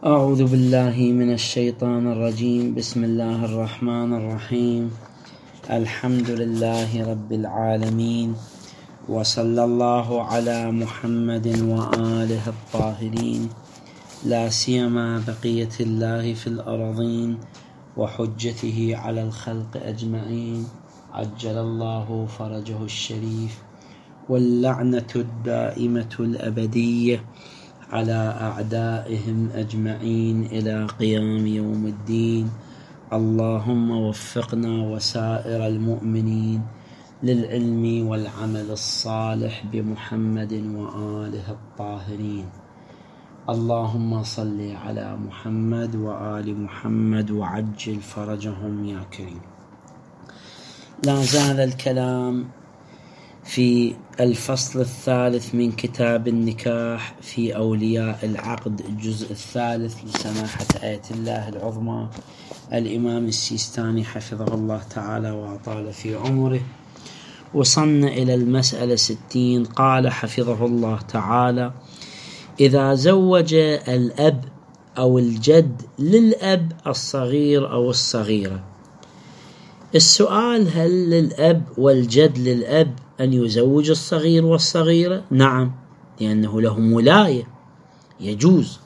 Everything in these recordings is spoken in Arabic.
أعوذ بالله من الشيطان الرجيم. بسم الله الرحمن الرحيم. الحمد لله رب العالمين، وصلى الله على محمد وآله الطاهرين، لا سيما بقية الله في الأرضين وحجته على الخلق أجمعين، عجل الله فرجه الشريف، واللعنة الدائمة الأبدية على أعدائهم أجمعين إلى قيام يوم الدين. اللهم وفقنا وسائر المؤمنين للعلم والعمل الصالح بمحمد وآله الطاهرين. اللهم صل على محمد وآل محمد وعجل فرجهم يا كريم. لا زال الكلام في الفصل الثالث من كتاب النكاح في أولياء العقد، الجزء الثالث لسماحة آية الله العظمى الإمام السيستاني حفظه الله تعالى وأطال في عمره. وصلنا إلى المسألة 60. قال حفظه الله تعالى: إذا زوج الأب أو الجد للأب الصغير أو الصغيرة. السؤال: هل للأب والجد للأب أن يزوج الصغير والصغيرة؟ نعم، لأنه لهم ولاية، يجوز،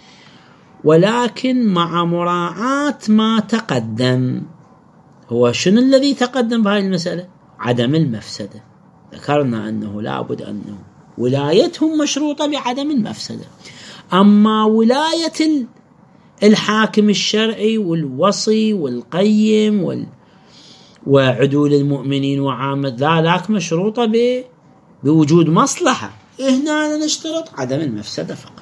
ولكن مع مراعاة ما تقدم. هو شنو الذي تقدم بهذه المسألة؟ عدم المفسدة. ذكرنا أنه لابد أنه ولايتهم مشروطة بعدم المفسدة. أما ولاية الحاكم الشرعي والوصي والقيم وعدول المؤمنين وعامة ذلك مشروطة بوجود مصلحة. هنا نشترط عدم المفسدة فقط.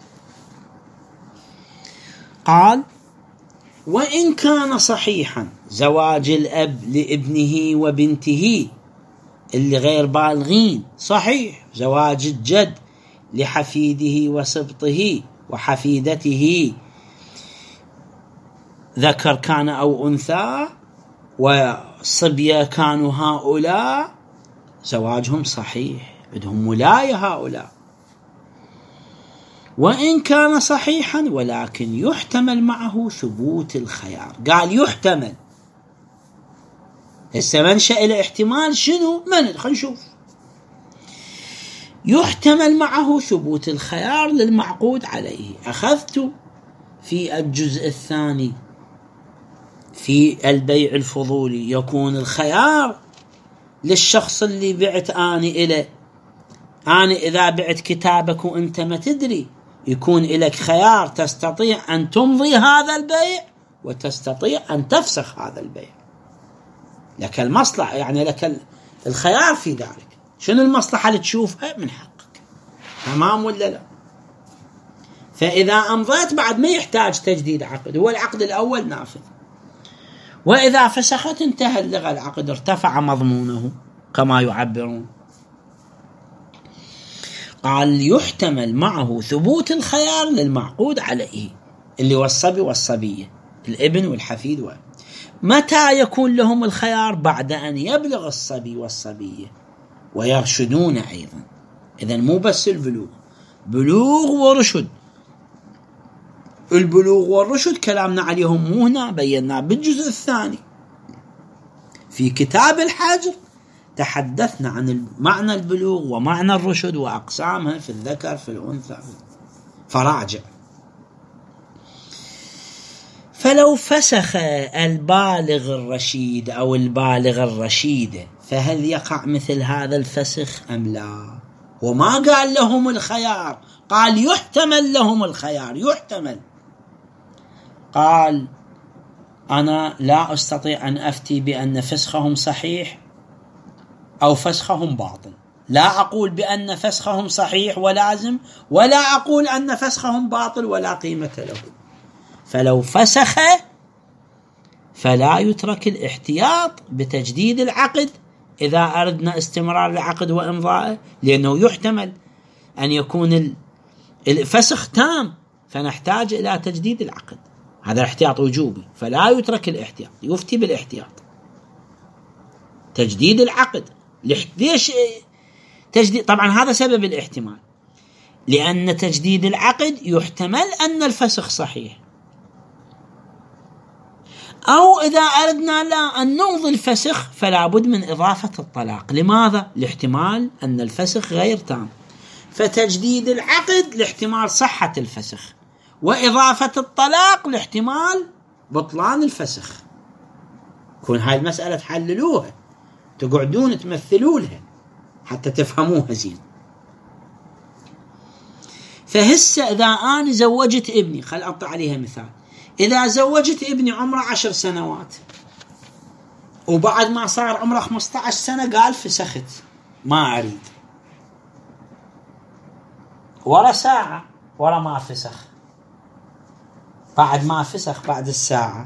قال: وإن كان صحيحا زواج الأب لابنه وبنته اللي غير بالغين، صحيح. زواج الجد لحفيده وسبطه وحفيدته ذكر كان أو أنثى وصبية كانوا، هؤلاء زواجهم صحيح، بدهم ولاية هؤلاء. وإن كان صحيحا ولكن يحتمل معه ثبوت الخيار. قال يحتمل، هسه منشأ الاحتمال شنو؟ خلينا نشوف. يحتمل معه ثبوت الخيار للمعقود عليه. أخذت في الجزء الثاني في البيع الفضولي يكون الخيار للشخص اللي بعت آني إليه. أنا إذا بعت كتابك وأنت ما تدري، يكون لك خيار، تستطيع أن تمضي هذا البيع وتستطيع أن تفسخ هذا البيع. لك المصلحة، يعني لك الخيار في ذلك. شنو المصلحة اللي تشوفها؟ من حقك. تمام ولا لا؟ فإذا أمضيت بعد ما يحتاج تجديد عقد، هو العقد الأول نافذ. وإذا فسخت انتهى اللغة العقد، ارتفع مضمونه كما يعبرون. قال يحتمل معه ثبوت الخيار للمعقود عليه اللي هو الصبي والصبية، الابن والحفيد. متى يكون لهم الخيار؟ بعد أن يبلغ الصبي والصبية ويرشدون أيضا. إذن مو بس البلوغ، بلوغ ورشد. البلوغ والرشد كلامنا عليهم مو هنا، بينا بالجزء الثاني في كتاب الحجر. تحدثنا عن معنى البلوغ ومعنى الرشد وأقسامها في الذكر في الأنثى، فراجع. فلو فسخ البالغ الرشيد أو البالغ الرشيدة، فهل يقع مثل هذا الفسخ أم لا؟ وما قال لهم الخيار، قال يحتمل لهم الخيار، يحتمل. قال أنا لا أستطيع أن أفتي بأن فسخهم صحيح أو فسخهم باطل. لا أقول بأن فسخهم صحيح ولازم، ولا أقول أن فسخهم باطل ولا قيمة له. فلو فسخ فلا يترك الاحتياط بتجديد العقد إذا أردنا استمرار العقد وإمضائه، لأنه يحتمل أن يكون الفسخ تام فنحتاج إلى تجديد العقد. هذا الاحتياط وجوبي، فلا يترك الاحتياط، يفتي بالاحتياط. تجديد العقد، ليش تجديد؟ طبعا هذا سبب الاحتمال. لأن تجديد العقد يحتمل أن الفسخ صحيح. أو إذا أردنا لا أن نمضي الفسخ فلا بد من إضافة الطلاق. لماذا؟ لاحتمال أن الفسخ غير تام. فتجديد العقد لاحتمال صحة الفسخ، وإضافة الطلاق لاحتمال بطلان الفسخ. كون هاي المسألة تحللوها، تقعدون تمثلوا لها حتى تفهموها زين. فهسه إذا أنا زوجت ابني، خل أعطي عليها مثال. إذا زوجت ابني عمره 10 سنوات، وبعد ما صار عمره 15 سنة قال فسخت ما أريد، ورا ساعة ورا ما فسخ، بعد ما فسخ بعد الساعة،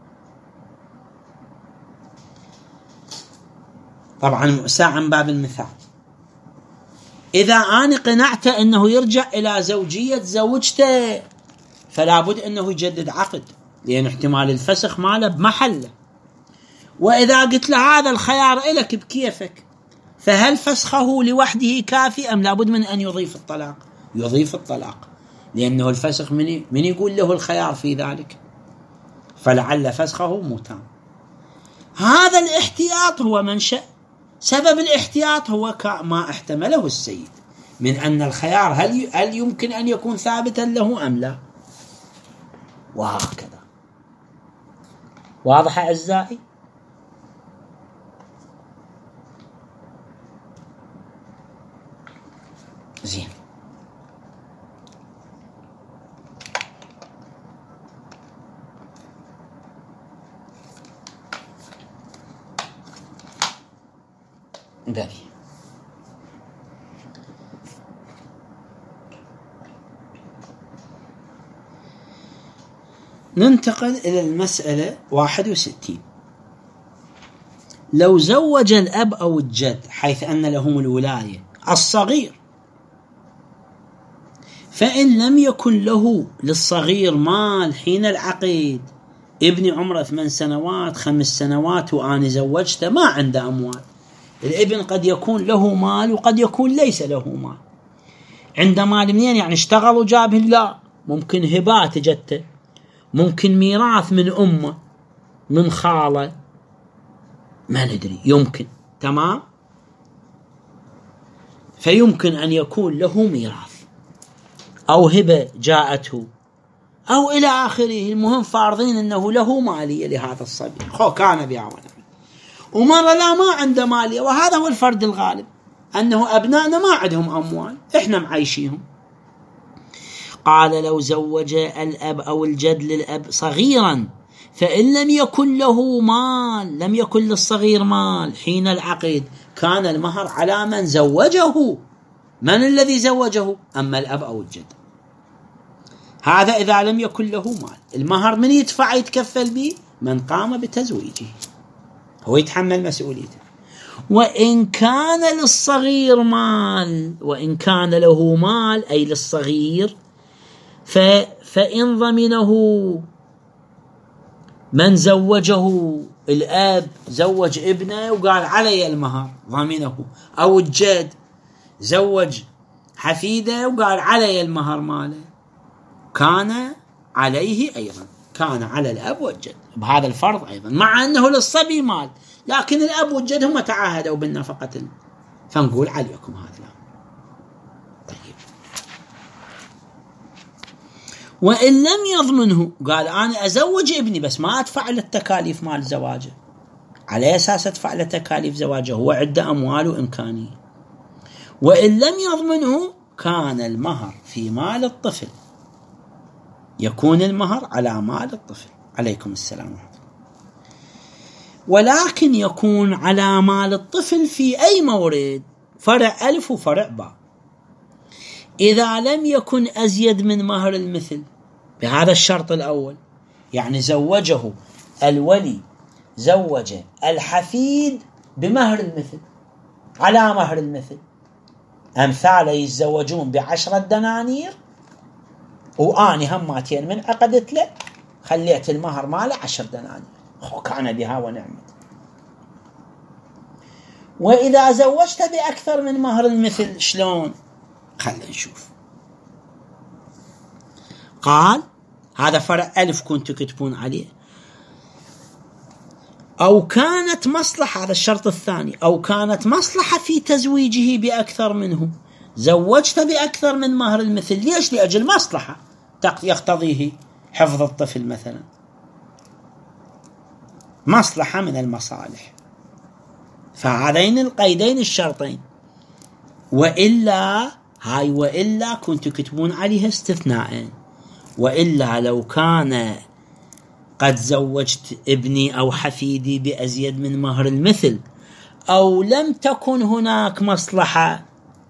طبعا ساعة من باب المثال. إذا أنا قنعت أنه يرجع إلى زوجية زوجته فلا بد أنه يجدد عقد، لأن احتمال الفسخ ماله بمحله. وإذا قلت له هذا الخيار إلك بكيفك، فهل فسخه لوحده كافي أم لابد من أن يضيف الطلاق؟ يضيف الطلاق، لأنه الفسخ من يقول له الخيار في ذلك، فلعل فسخه متام. هذا الاحتياط هو منشأ. سبب الاحتياط هو ما احتمله السيد من أن الخيار هل يمكن أن يكون ثابتا له أم لا، وهكذا. واضح أعزائي؟ زين. بلي. ننتقل إلى المسألة 61. لو زوج الأب أو الجد حيث أن لهم الولاية الصغير، فإن لم يكن له للصغير مال حين العقد، ابني عمره 8 سنوات 5 سنوات وأنا زوجته ما عنده أموال، الابن قد يكون له مال وقد يكون ليس له مال. عنده مال منين؟ يعني اشتغل وجابه؟ لا، ممكن هبات جته، ممكن ميراث من أمه من خالة، ما ندري، يمكن. تمام؟ فيمكن أن يكون له ميراث أو هبة جاءته أو إلى آخره. المهم فارضين أنه له مالية لهذا الصبي، كان بيعونه، ومرة لا ما عنده مالية. وهذا هو الفرد الغالب، أنه أبنائنا ما عندهم أموال، إحنا معيشيهم. قال لو زوج الأب أو الجد للأب صغيرا، فإن لم يكن له مال، لم يكن للصغير مال حين العقد، كان المهر على من زوجه. من الذي زوجه؟ أما الأب أو الجد. هذا إذا لم يكن له مال. المهر من يدفع يتكفل به؟ من قام بتزويجه، هو يتحمل مسؤوليته. وإن كان للصغير مال، وإن كان له مال أي للصغير، فإن ضمنه من زوجه، الأب زوج ابنه وقال علي المهر ضمنه، أو الجد زوج حفيده وقال علي المهر ماله، كان عليه أيضا، كان على الأب والجد بهذا الفرض أيضا، مع أنه للصبي مال، لكن الأب والجد هم تعاهدوا بالنفقة، فنقول عليكم هذا الأمر. طيب، وإن لم يضمنه، قال أنا أزوج ابني بس ما أدفع للتكاليف مال زواجه، على أساس أدفع لتكاليف زواجه، هو عنده أموال وإمكانية. وإن لم يضمنه كان المهر في مال الطفل، يكون المهر على مال الطفل. عليكم السلام. ولكن يكون على مال الطفل في أي مورد، فرع ألف وفرع باء، إذا لم يكن أزيد من مهر المثل، بهذا الشرط الأول. يعني زوجه الولي، زوج الحفيد بمهر المثل، على مهر المثل. أمثال يتزوجون ب10 دنانير، وآني هماتين من عقدت له خليت المهر ماله 10 دنانير، كان بها ونعمت. وإذا زوجت بأكثر من مهر المثل شلون؟ خلينا نشوف. قال هذا فرع ألف كنتوا تكتبون عليه، أو كانت مصلحة، هذا الشرط الثاني، أو كانت مصلحة في تزويجه بأكثر منه، زوجت بأكثر من مهر المثل، ليش؟ لأجل مصلحة يقتضيه حفظ الطفل مثلا، مصلحة من المصالح. فهذين القيدين الشرطين. وإلا كنتوا تكتبون عليها استثناء، وإلا لو كان قد زوجت ابني أو حفيدي بأزيد من مهر المثل، أو لم تكن هناك مصلحة،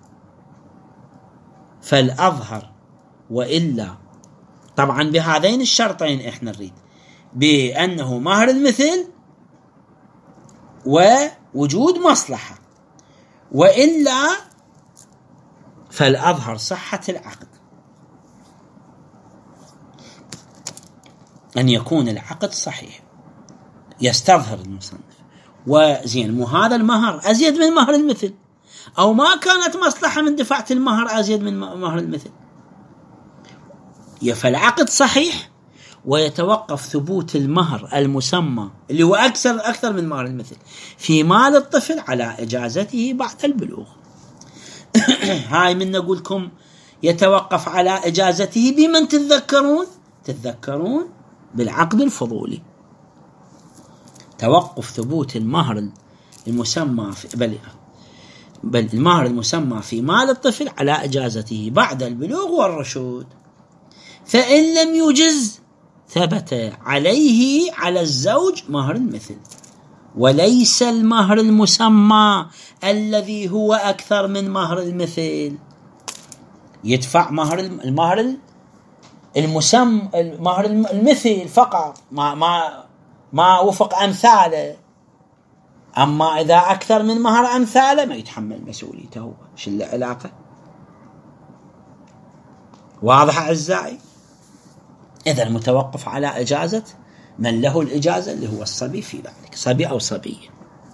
فالأظهر. وإلا طبعا بهذين الشرطين احنا نريد بأنه مهر المثل ووجود مصلحة، وإلا فالأظهر صحة العقد، أن يكون العقد صحيح يستظهر المصنف. وزين مو هذا المهر أزيد من مهر المثل، أو ما كانت مصلحة من دفعة المهر أزيد من مهر المثل، فالعقد صحيح، ويتوقف ثبوت المهر المسمى اللي هو أكثر من مهر المثل في مال الطفل على إجازته بعد البلوغ. هاي من نقولكم يتوقف على إجازته بمن تتذكرون بالعقد الفضولي، توقف ثبوت المهر المسمى بل المهر المسمى في مال الطفل على إجازته بعد البلوغ والرشود. فإن لم يجز ثبت عليه على الزوج مهر المثل، وليس المهر المسمى الذي هو أكثر من مهر المثل. يدفع مهر المثل فقط، ما وفق أمثاله. أما إذا أكثر من مهر أمثاله ما يتحمل مسؤوليته هو. شو العلاقة؟ واضح أعزائي؟ إذا المتوقف على إجازة من له الإجازة اللي هو الصبي، في ذلك صبي أو صبية.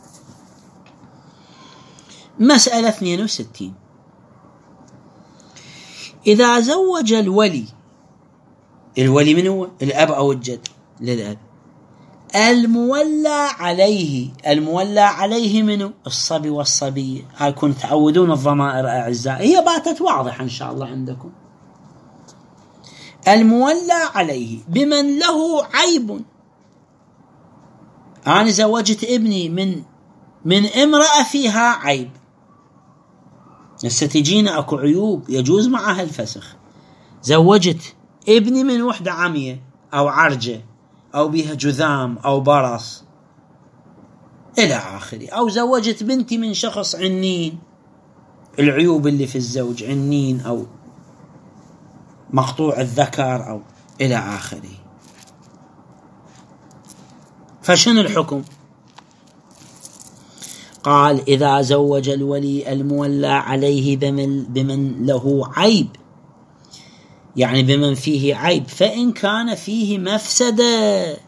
مسألة 62. إذا زوج الولي من هو؟ الأب أو الجد للأب، المولى عليه منه الصبي والصبية. هاي كنتم تعودون الضمائر أعزائي، هي باتت واضحة إن شاء الله عندكم. المولى عليه بمن له عيب. أنا زوجت ابني من امرأة فيها عيب، تجينا أكو عيوب يجوز معها الفسخ. زوجت ابني من وحدة عمية أو عرجة أو بها جذام أو برص إلى آخره، أو زوجت بنتي من شخص عنين، العيوب اللي في الزوج عنين أو مقطوع الذكر أو إلى آخره. فشن الحكم؟ قال إذا زوج الولي المولى عليه بمن له عيب، يعني بمن فيه عيب، فإن كان فيه مفسدة،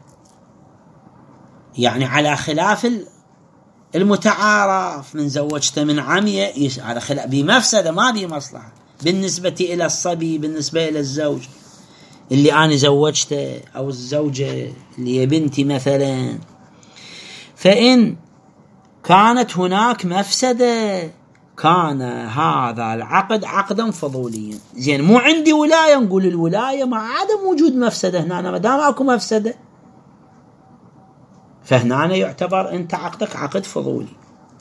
يعني على خلاف المتعارف، من زوجته من عمية على خلاف بمفسدة ما بمصلحة بالنسبة إلى الصبي، بالنسبة إلى الزوج اللي أنا زوجته أو الزوجة اللي هي بنتي مثلا. فإن كانت هناك مفسدة كان هذا العقد عقدا فضوليا. زين مو عندي ولاية، نقول الولاية مع عدم وجود مفسدة. هنا ما دام اكو مفسدة فهنا يعتبر انت عقدك عقد فضولي،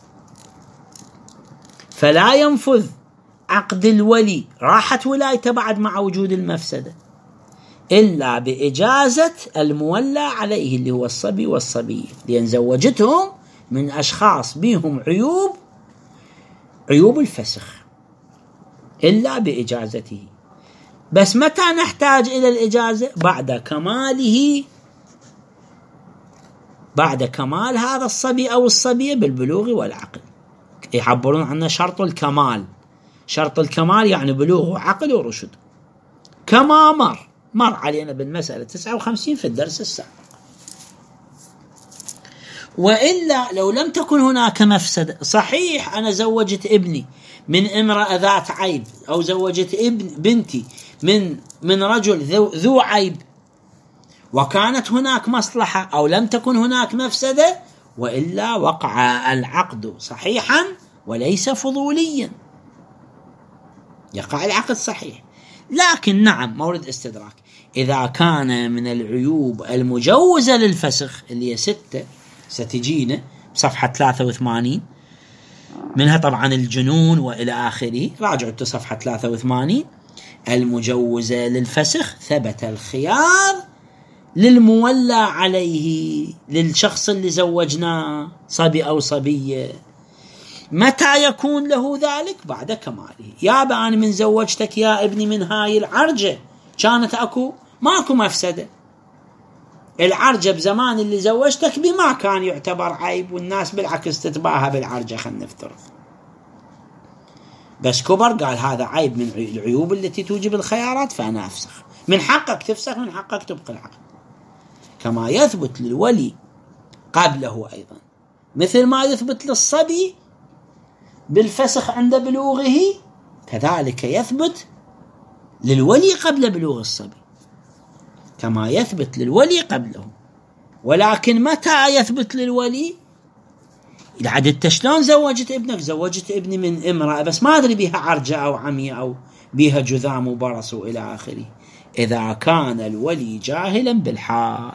فلا ينفذ عقد الولي، راحت ولايته بعد مع وجود المفسدة، إلا بإجازة المولى عليه اللي هو الصبي والصبية، لأن زوجتهم من أشخاص بهم عيوب الفسخ، إلا بإجازته. بس متى نحتاج إلى الإجازة؟ بعد كمال هذا الصبي أو الصبية بالبلوغ والعقل. يعبرون عنه شرط الكمال. شرط الكمال يعني بلوغ وعقل ورشد، كما مر علينا بالمسألة 59 في الدرس السابق. وإلا لو لم تكن هناك مفسدة، صحيح أنا زوجت ابني من امرأة ذات عيب، أو زوجت بنتي من رجل ذو عيب، وكانت هناك مصلحة أو لم تكن هناك مفسدة، وإلا وقع العقد صحيحا وليس فضوليا، يقع العقد صحيح. لكن نعم مورد استدراك، إذا كان من العيوب المجوزة للفسخ اللي هي 6 ستجينا بصفحة 83، منها طبعا الجنون وإلى آخره، راجعوا صفحة 83 المجوزة للفسخ، ثبت الخيار للمولى عليه، للشخص اللي زوجناه صبي أو صبية. متى يكون له ذلك؟ بعد كماله. يابا أنا من زوجتك يا ابني من هاي العرجة كانت ماكو مفسدة، العرجة بزمان اللي زوجتك بما كان يعتبر عيب، والناس بالعكس تتباهى بالعرجة، خلنا نفترض، بس كبر قال هذا عيب من العيوب التي توجب الخيارات فأنا أفسخ. من حقك تفسخ، من حقك تبقى العقد، كما يثبت للولي قبله أيضا، مثل ما يثبت للصبي بالفسخ عند بلوغه، كذلك يثبت للولي قبل بلوغ الصبي كما يثبت للولي قبله. ولكن متى يثبت للولي؟ العدد شلون زوجت ابنك؟ زوجت ابني من امرأة بس ما أدري بها عرجة أو عمية أو بها جذام وبرص وإلى آخره، إذا كان الولي جاهلا بالحال.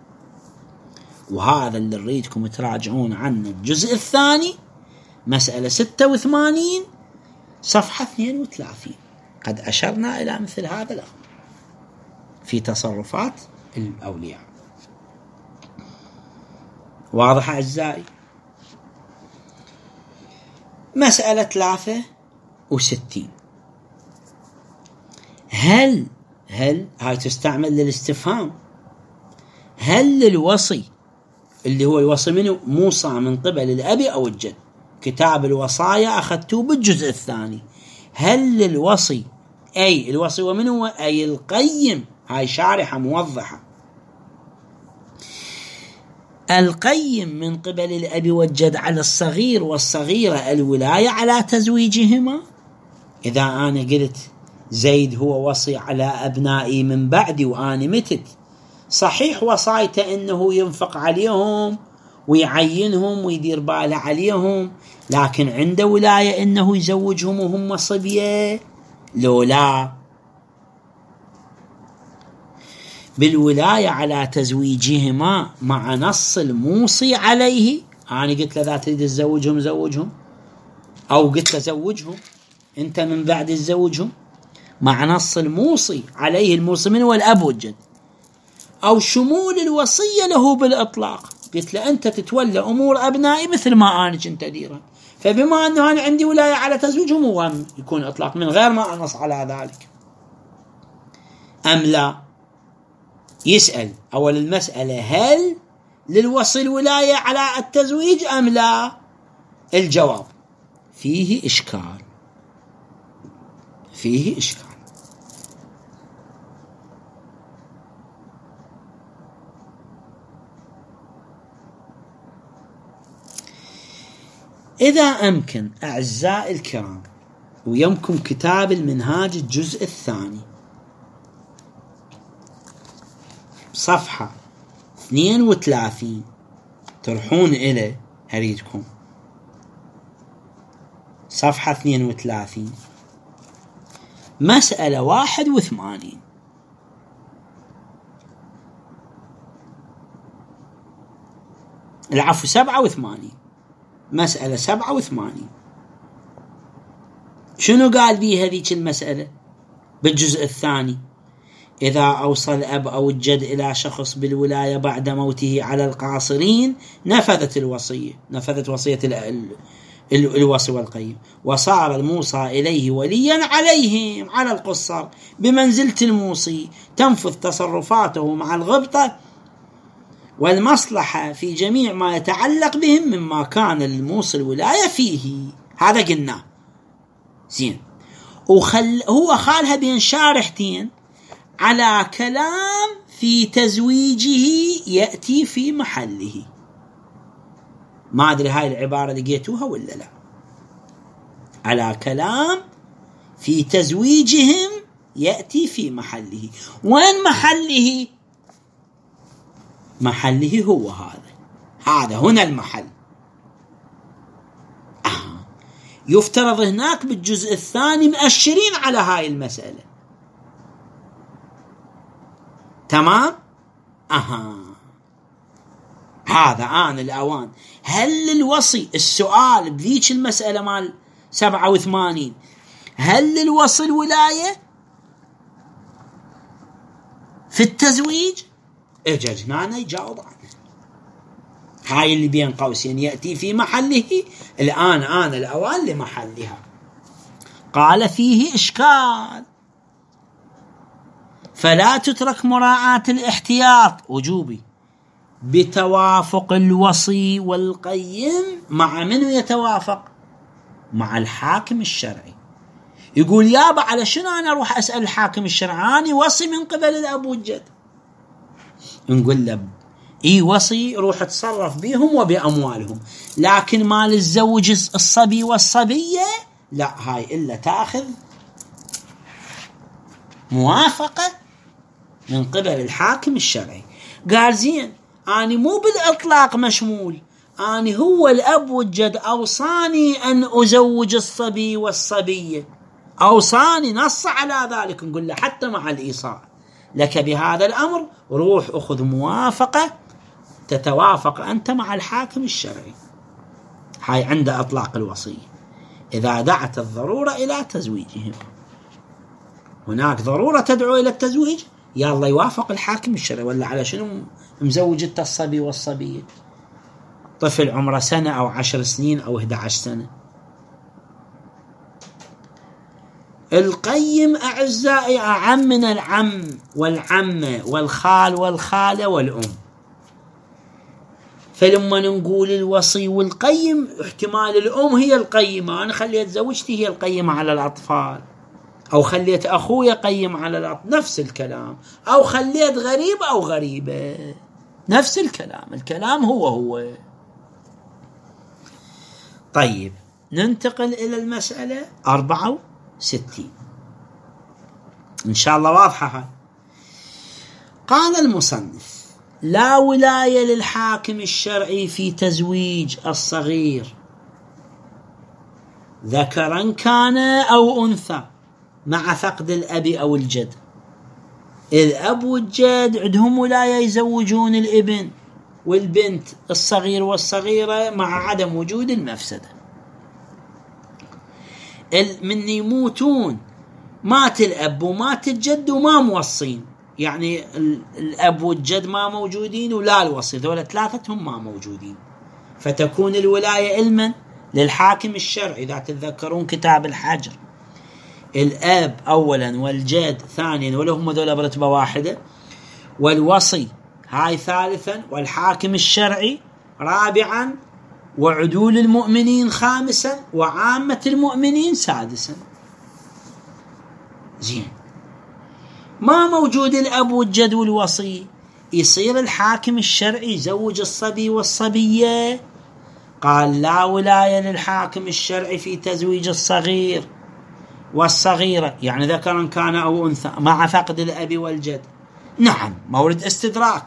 وهذا اللي نريدكم تراجعون عنه الجزء الثاني، مسألة 86 صفحة 32، قد أشرنا إلى مثل هذا الأمر في تصرفات الأولياء. واضح أعزائي؟ مسألة 63، هل هاي تستعمل للاستفهام، هل للوصي اللي هو الوصي منه موصى من قبل الأب أو الجد، كتاب الوصايا أخذته بالجزء الثاني، هل للوصي أي الوصي ومنه أي القيم، هاي شارحة موضحة، القيم من قبل الأب والجد على الصغير والصغيرة الولاية على تزويجهما. إذا أنا قلت زيد هو وصي على أبنائي من بعدي وأنا متت، صحيح وصايته إنه ينفق عليهم ويعينهم ويدير باله عليهم، لكن عنده ولاية إنه يزوجهم وهم صبية؟ لا، بالولاية على تزويجهما مع نص الموصي عليه. أنا قلت له إذا تريد تزوجهم زوجهم، أو قلت له زوجهم أنت من بعد تزوجهم، مع نص الموصي عليه، الموصي من هو الأب والجد، أو شمول الوصية له بالإطلاق، قلت له أنت تتولى أمور أبنائي مثل ما أنا كنت أديرها، فبما أنه أنا عندي ولاية على تزويجهم هو يكون إطلاق من غير ما أنص على ذلك أم لا. يسأل أول المسألة هل للوصي الولاية على التزويج أم لا؟ الجواب فيه إشكال، فيه إشكال. إذا أمكن أعزائي الكرام ويمكن كتاب المنهاج الجزء الثاني صفحة 32 تروحون إلى أريدكم صفحة 32 مسألة 81، العفو 87، مسألة 87. شنو قال بيه هذيك المسألة بالجزء الثاني؟ إذا أوصى الأب أو الجد إلى شخص بالولاية بعد موته على القاصرين نفذت الوصية، نفذت وصية الوصي والقيم، وصار الموصى إليه وليا عليهم على القصر بمنزلة الموصي، تنفذ تصرفاته مع الغبطة والمصلحة في جميع ما يتعلق بهم مما كان للموصي الولاية فيه. هذا قلنا زين. هو خالها بين شارحتين على كلام في تزويجه يأتي في محله. ما أدري هاي العبارة لقيتوها ولا لا. على كلام في تزويجهم يأتي في محله. وين محله؟ محله هو هذا هنا المحل. يفترض هناك بالجزء الثاني مؤشرين على هاي المسألة. تمام؟ هذا آن الأوان. هل للوصي السؤال بذيك المسألة مال 87 هل للوصي الولاية في التزويج؟ اجل هنا يجاوب عنه. هاي اللي بين قوسين يأتي في محله. الآن آن الأوان لمحلها. قال فيه إشكال، فلا تترك مراعاة الاحتياط وجوبي بتوافق الوصي والقيم. مع من يتوافق؟ مع الحاكم الشرعي. يقول يابا على شنو أنا أروح أسأل الحاكم الشرعي؟ أنا وصي من قبل الأب والجد. نقول له وصي روح تصرف بهم وبأموالهم، لكن مال الزوج الصبي والصبية لا، هاي إلا تأخذ موافقة من قبل الحاكم الشرعي. قال زين أنا مو بالإطلاق مشمول، أنا هو الأب والجد أوصاني أن أزوج الصبي والصبية، أوصاني نص على ذلك. نقول له حتى مع الإيصاء لك بهذا الأمر روح أخذ موافقة تتوافق أنت مع الحاكم الشرعي. هاي عند إطلاق الوصية إذا دعت الضرورة إلى تزويجهم. هناك ضرورة تدعو إلى التزويج، يلا يوافق الحاكم الشرعي. ولا على شنو مزوجة الصبي والصبية؟ طفل عمره سنة أو 10 سنين أو 11 سنة. القيم أعزائي أعم من العم والعمة والخال والخالة والأم. فلما نقول الوصي والقيم احتمال الأم هي القيمة، أنا خليت زوجتي هي القيمة على الأطفال، أو خليت أخوي قيم على الأطفال، نفس الكلام. أو خليت غريب أو غريبة، نفس الكلام. الكلام هو. طيب ننتقل إلى المسألة 64 إن شاء الله واضحة. قال المصنف لا ولاية للحاكم الشرعي في تزويج الصغير ذكرا كان أو أنثى مع فقد الأب أو الجد. الأب والجد عندهم ولاية يزوجون الابن والبنت الصغير والصغيرة مع عدم وجود المفسدة. من يموتون مات الأب ومات الجد وما موصين، يعني الأب والجد ما موجودين ولا الوصي، ذولا ثلاثتهم ما موجودين، فتكون الولاية علما للحاكم الشرعي. إذا تتذكرون كتاب الحجر، الأب أولا والجد ثانيا ولهم ذولا برتبة واحدة، والوصي هاي ثالثا، والحاكم الشرعي رابعا، وعدول المؤمنين خامسا، وعامة المؤمنين سادسا. زين ما موجود الأب والجد والوصي، يصير الحاكم الشرعي يزوج الصبي والصبية. قال لا ولاية للحاكم الشرعي في تزويج الصغير والصغيرة، يعني ذكرا كان أو أنثى مع فقد الأب والجد. نعم مورد استدراك.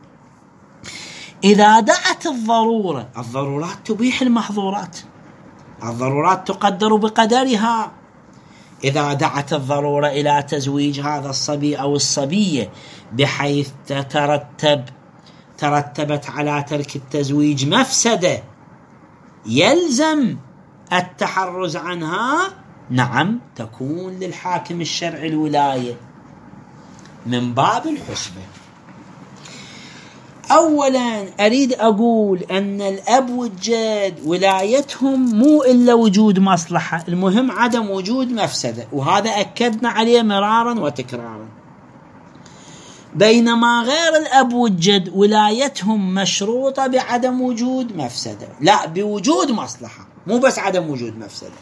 إذا دعت الضرورة، الضرورات تبيح المحظورات، الضرورات تقدر بقدرها. إذا دعت الضرورة إلى تزويج هذا الصبي أو الصبية بحيث ترتبت على ترك التزويج مفسدة يلزم التحرز عنها، نعم تكون للحاكم الشرعي الولاية من باب الحسبة. أولا أريد أقول أن الأب والجد ولايتهم مو إلا وجود مصلحة، المهم عدم وجود مفسدة، وهذا أكدنا عليه مرارا وتكرارا. بينما غير الأب والجد ولايتهم مشروطة بعدم وجود مفسدة، لا بوجود مصلحة، مو بس عدم وجود مفسدة،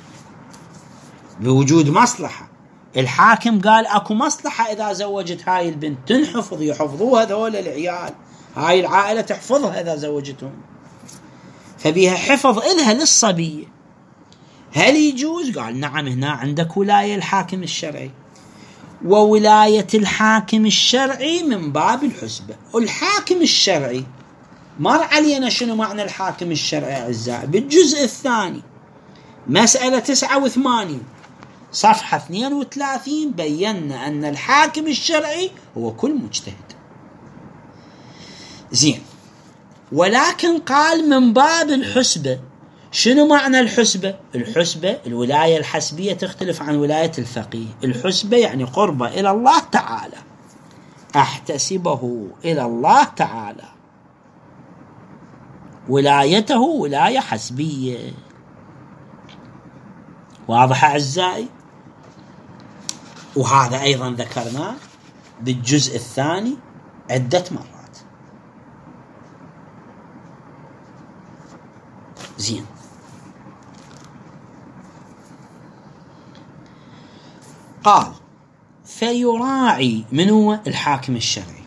بوجود مصلحة. الحاكم قال أكو مصلحة إذا زوجت هاي البنت، تنحفظ يحفظوها ذول العيال، هاي العائلة تحفظها إذا زوجتهم، فبيها حفظ إلها للصبية. هل يجوز؟ قال نعم، هنا عندك ولاية الحاكم الشرعي. وولاية الحاكم الشرعي من باب الحسبة. والحاكم الشرعي مر علينا شنو معنى الحاكم الشرعي أعزائي بالجزء الثاني، مسألة 89 صفحة 32 بينا أن الحاكم الشرعي هو كل مجتهد. زين، ولكن قال من باب الحسبة. شنو معنى الحسبة؟ الحسبة الولاية الحسبية تختلف عن ولاية الفقيه. الحسبة يعني قربة إلى الله تعالى، أحتسبه إلى الله تعالى. ولايته ولاية حسبية. واضح أعزائي؟ وهذا أيضا ذكرناه بالجزء الثاني عدة مرات. زين، قال فيراعي من هو الحاكم الشرعي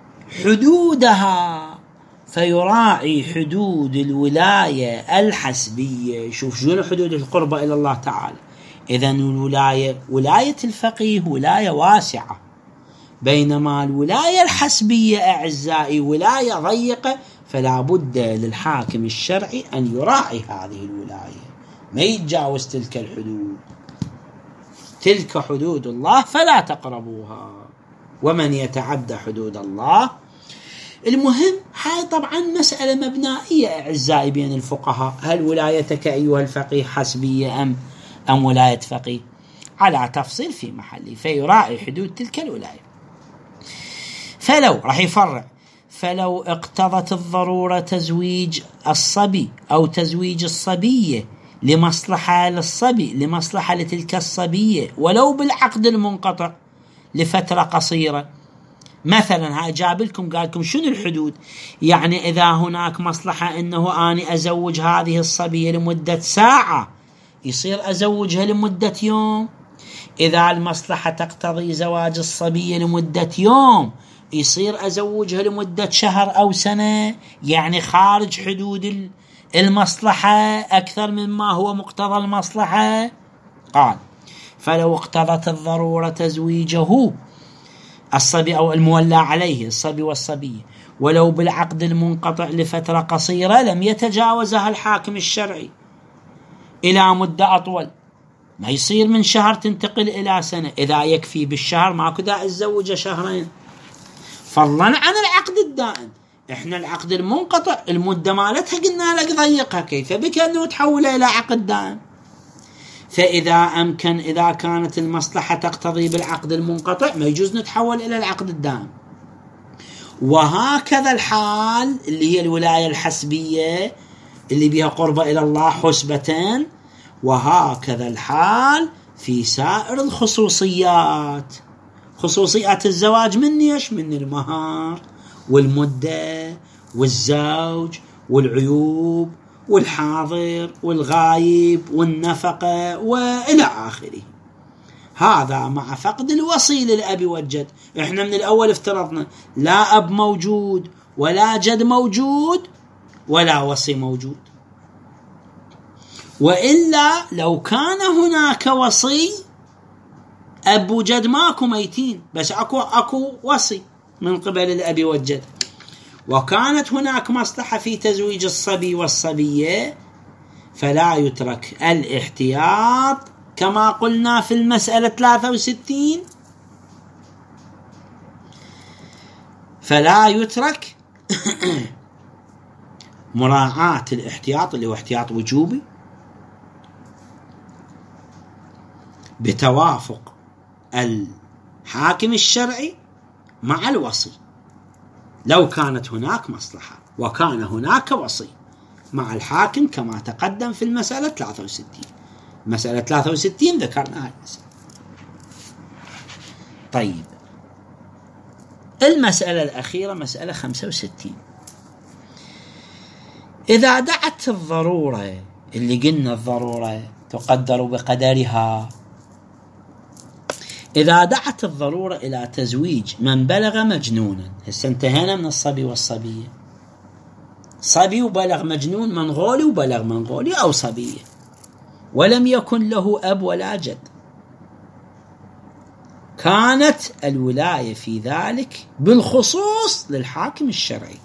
حدودها، فيراعي حدود الولاية الحسبية. شوف شنو حدود القربة إلى الله تعالى. إذن الولاية ولاية الفقيه ولاية واسعة، بينما الولاية الحسبية أعزائي ولاية ضيقة، فلا بد للحاكم الشرعي أن يراعي هذه الولاية، ما يتجاوز تلك الحدود. تلك حدود الله فلا تقربوها، ومن يتعدى حدود الله. المهم هاي طبعا مسألة مبنائية أعزائي بين الفقهاء، هل ولايتك أيها الفقيه حسبية أم ولاية فقيه؟ على تفصيل في محله. فيراعي حدود تلك الولاية. فلو راح يفرع، فلو اقتضت الضرورة تزويج الصبي أو تزويج الصبية لمصلحة للصبي، لمصلحة لتلك الصبية، ولو بالعقد المنقطع لفترة قصيرة. مثلا جاب لكم قال لكم شنو الحدود. يعني إذا هناك مصلحة أنه أنا أزوج هذه الصبية لمدة ساعة، يصير أزوجها لمدة يوم. إذا المصلحة تقتضي زواج الصبية لمدة يوم، يصير أزوجها لمدة شهر أو سنة، يعني خارج حدود المصلحة أكثر مما هو مقتضى المصلحة. قال فلو اقتضت الضرورة تزويجه الصبي أو المولى عليه الصبي والصبية ولو بالعقد المنقطع لفترة قصيرة، لم يتجاوزها الحاكم الشرعي إلى مدة أطول. ما يصير من شهر تنتقل إلى سنة. إذا يكفي بالشهر ماكو داعي تزوجه شهرين، فضلا عن العقد الدائم. احنا العقد المنقطع المدة مالتها قلنا لك ضيقها، كيف بك أنه تحولها إلى عقد دائم؟ فإذا أمكن، إذا كانت المصلحة تقتضي بالعقد المنقطع، ما يجوز نتحول إلى العقد الدائم. وهكذا الحال اللي هي الولاية الحسبية اللي بها قربة إلى الله حسبة، وهكذا الحال في سائر الخصوصيات. خصوصيات الزواج من ايش؟ من المهر والمدة والزوج والعيوب والحاضر والغايب والنفقة وإلى آخره. هذا مع فقد الوصي للأب والجد. احنا من الأول افترضنا لا أب موجود ولا جد موجود ولا وصي موجود، وإلا لو كان هناك وصي، أب وجد ماكو ميتين، بس أكو وصي من قبل الأب والجد، وكانت هناك مصلحة في تزويج الصبي والصبية، فلا يترك الاحتياط كما قلنا في المسألة 63. فلا يترك مراعاة الاحتياط اللي هو احتياط وجوبي بتوافق الحاكم الشرعي مع الوصي، لو كانت هناك مصلحة وكان هناك وصي مع الحاكم كما تقدم في المسألة 63. مسألة 63 ذكرناها المسألة. طيب، المسألة الأخيرة مسألة 65. إذا دعت الضرورة، اللي قلنا الضرورة تقدر بقدرها، إذا دعت الضرورة إلى تزويج من بلغ مجنونا، هسه انتهينا من الصبي والصبية، صبي وبلغ مجنون، منغولي وبلغ منغولي أو صبية، ولم يكن له أب ولا جد، كانت الولاية في ذلك بالخصوص للحاكم الشرعي.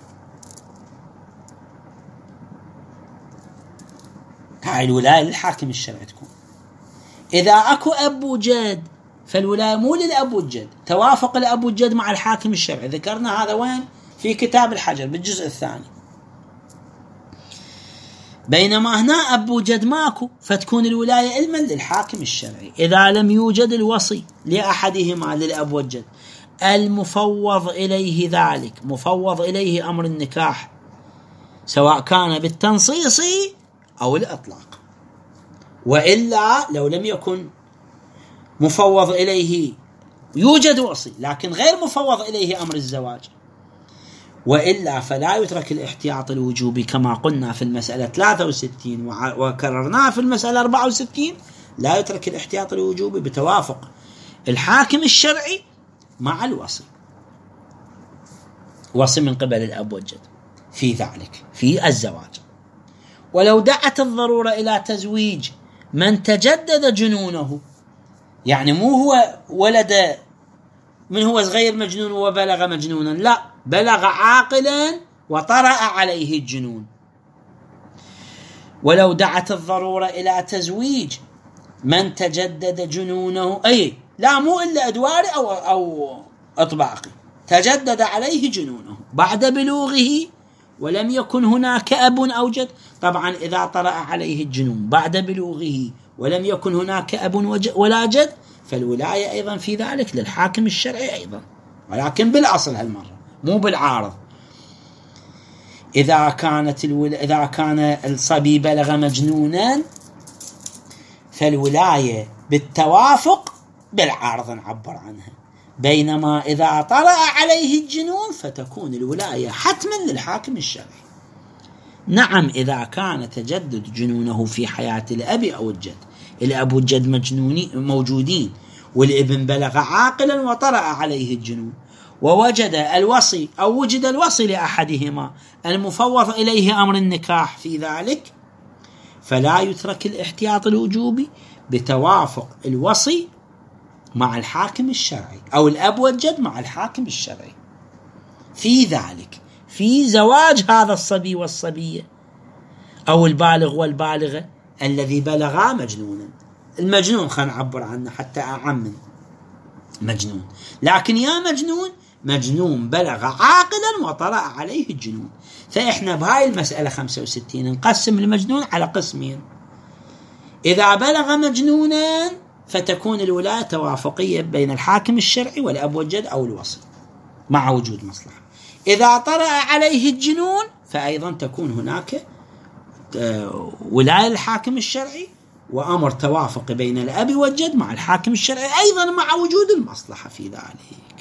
هاي الولاية للحاكم الشرعي تكون. إذا أكو أب وجد فالولاية مو للأب والجد، توافق الأب والجد مع الحاكم الشرعي. ذكرنا هذا وين؟ في كتاب الحجر بالجزء الثاني. بينما هنا أب وجد ماكو، فتكون الولاية علما للحاكم الشرعي. إذا لم يوجد الوصي لأحدهما للأب والجد المفوض إليه ذلك، مفوض إليه أمر النكاح سواء كان بالتنصيص أو الإطلاق. وإلا لو لم يكن مفوض إليه، يوجد وصي لكن غير مفوض إليه أمر الزواج، وإلا فلا يترك الاحتياط الوجوبي كما قلنا في المسألة 63 وكررناها في المسألة 64. لا يترك الاحتياط الوجوبي بتوافق الحاكم الشرعي مع الوصي، وصي من قبل الأب والجد في ذلك في الزواج. ولو دعت الضرورة إلى تزويج من تجدد جنونه، يعني مو هو ولد من هو صغير مجنون وبلغ مجنونا، لا، بلغ عاقلا وطرأ عليه الجنون. ولو دعت الضرورة إلى تزويج من تجدد جنونه، أي لا مو إلا أدواري أو أطباقي، تجدد عليه جنونه بعد بلوغه ولم يكن هناك أب أو جد. طبعا إذا طرأ عليه الجنون بعد بلوغه ولم يكن هناك أب ولا جد فالولاية أيضا في ذلك للحاكم الشرعي أيضا، ولكن بالأصل هالمرة مو بالعارض. إذا كان الصبي بلغ مجنونا فالولاية بالتوافق بالعارض نعبر عنها، بينما إذا طرأ عليه الجنون فتكون الولاية حتما للحاكم الشرعي. نعم، إذا كان تجدد جنونه في حياة الأب أو الجد، الأب والجد موجودين والابن بلغ عاقلا وطرأ عليه الجنون، ووجد الوصي أو وجد الوصي لأحدهما المفوض إليه أمر النكاح في ذلك، فلا يترك الاحتياط الوجوبي بتوافق الوصي مع الحاكم الشرعي أو الأب والجد مع الحاكم الشرعي في ذلك، في زواج هذا الصبي والصبية أو البالغ والبالغة الذي بلغا مجنونا. المجنون خلينا نعبر عنه حتى أعمم مجنون، لكن يا مجنون بلغ عاقلا وطرأ عليه الجنون. فإحنا بهاي المسألة 65 نقسم المجنون على قسمين. إذا بلغ مجنونا فتكون الولاية توافقية بين الحاكم الشرعي والأب والجد أو الوصي مع وجود مصلحة. إذا طرأ عليه الجنون فأيضا تكون هناك ولاية الحاكم الشرعي وأمر توافق بين الأب والجد مع الحاكم الشرعي أيضا مع وجود المصلحة في ذلك.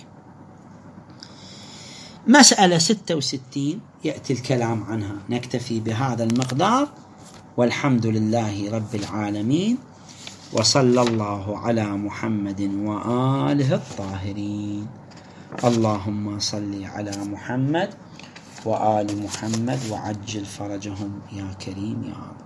مسألة 66 يأتي الكلام عنها. نكتفي بهذا المقدار، والحمد لله رب العالمين، وصلى الله على محمد وآله الطاهرين. اللهم صل على محمد وآل محمد وعجل فرجهم يا كريم يا رب.